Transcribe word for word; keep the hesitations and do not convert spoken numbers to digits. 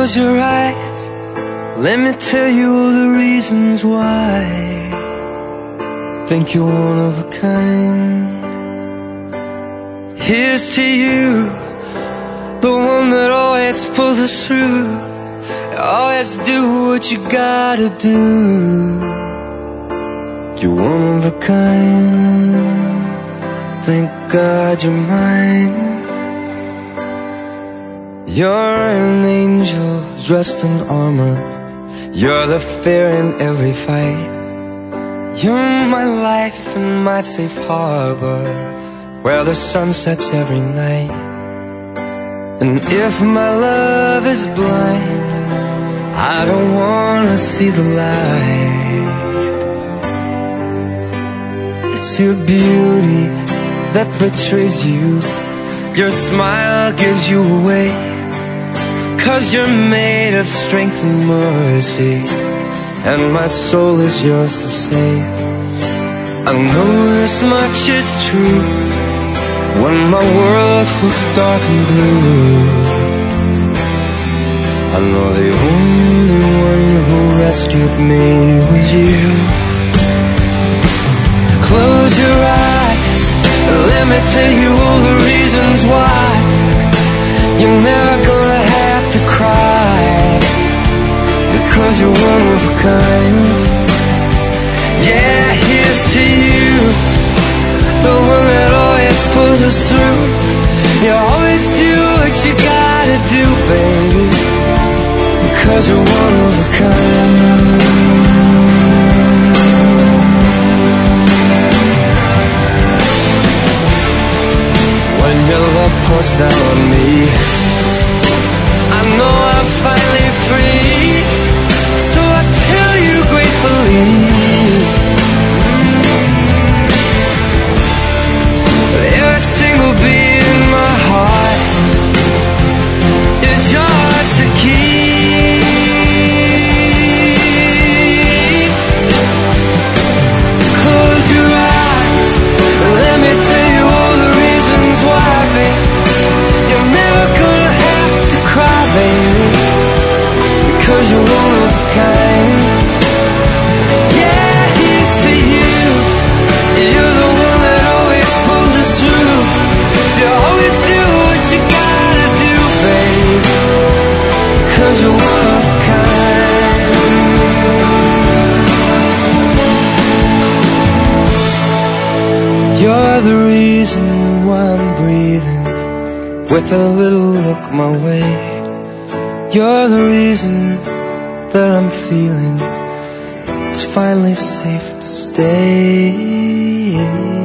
Close your eyes, let me tell you all the reasons why. Think you're one of a kind. Here's to you, the one that always pulls us through. Always do what you gotta do. You're one of a kind. Thank God you're mine. You're an angel dressed in armor. You're the fear in every fight. You're my life and my safe harbor, where the sun sets every night. And if my love is blind, I don't wanna see the light. It's your beauty that betrays you. Your smile gives you away, 'cause you're made of strength and mercy, and my soul is yours to save. I know this much is true. When my world was dark and blue, I know the only one who rescued me was you. Close your eyes, let me tell you all the reasons why. You're never gonna have to cry, because you're one of a kind. Yeah, here's to you, the one that always pulls us through. You always do what you gotta do, baby, because you're one of a kind. When your love pours down on me, I know I'm finally free. So I tell you gratefully, every single beat in my heart is yours to keep. So close your eyes, let me tell you all the reasons why, babe. You're never gonna have to cry, baby, because you're one of a kind. Yeah, here's to you, you're the one that always pulls us through. You always do what you gotta do, babe, because you're one of a kind. You're the reason why I'm breathing with a little look my way. You're the reason that I'm feeling it's finally safe to stay.